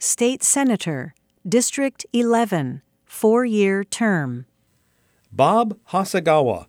State Senator, District 11, 4-year term. Bob Hasegawa,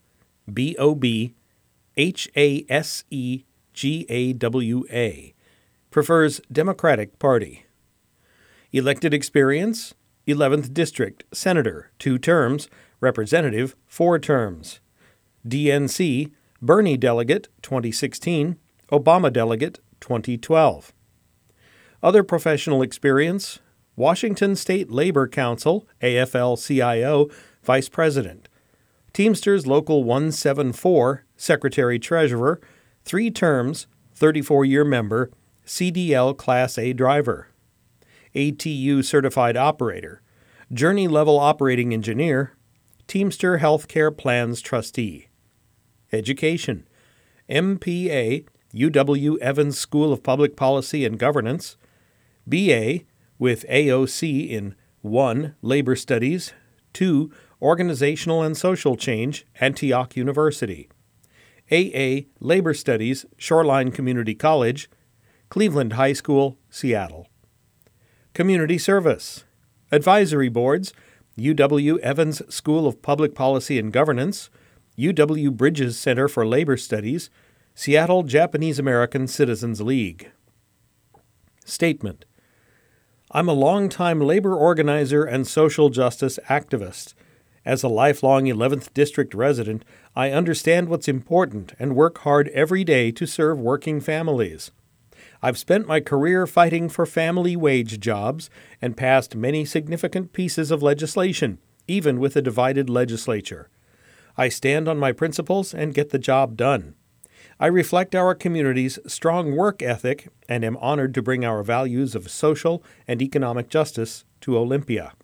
Bob Hasegawa, prefers Democratic Party. Elected experience, 11th District, Senator, 2 terms, Representative, 4 terms. DNC, Bernie Delegate, 2016, Obama Delegate, 2012. Other professional experience, Washington State Labor Council, AFL-CIO, Vice President. Teamsters Local 174, Secretary-Treasurer, 3 terms, 34-year member, CDL Class A driver. ATU Certified Operator, Journey Level Operating Engineer, Teamster Healthcare Plans Trustee. Education, MPA, UW Evans School of Public Policy and Governance, BA with AOC in 1. Labor Studies, 2. Organizational and Social Change, Antioch University, AA Labor Studies, Shoreline Community College, Cleveland High School, Seattle. Community Service, Advisory Boards, UW Evans School of Public Policy and Governance, UW Bridges Center for Labor Studies, Seattle Japanese American Citizens League. Statement: I'm a longtime labor organizer and social justice activist. As a lifelong 11th District resident, I understand what's important and work hard every day to serve working families. I've spent my career fighting for family wage jobs and passed many significant pieces of legislation, even with a divided legislature. I stand on my principles and get the job done. I reflect our community's strong work ethic and am honored to bring our values of social and economic justice to Olympia.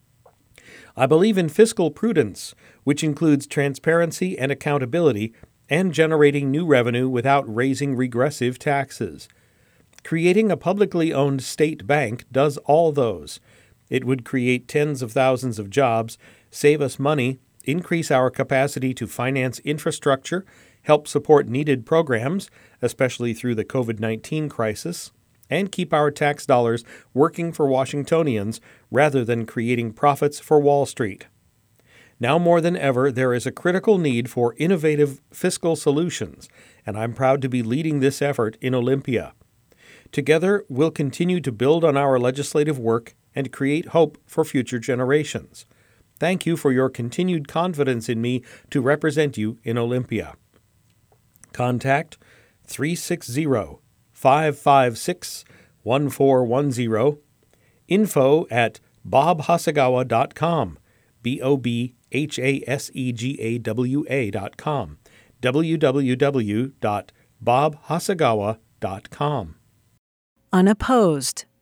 I believe in fiscal prudence, which includes transparency and accountability and generating new revenue without raising regressive taxes. Creating a publicly owned state bank does all those. It would create tens of thousands of jobs, save us money, increase our capacity to finance infrastructure, help support needed programs, especially through the COVID-19 crisis, and keep our tax dollars working for Washingtonians rather than creating profits for Wall Street. Now more than ever, there is a critical need for innovative fiscal solutions, and I'm proud to be leading this effort in Olympia. Together, we'll continue to build on our legislative work and create hope for future generations. Thank you for your continued confidence in me to represent you in Olympia. Contact 360-556-1410, info@bobhasegawa.com, BOBHASEGAWA.com, www.bobhasegawa.com. Unopposed.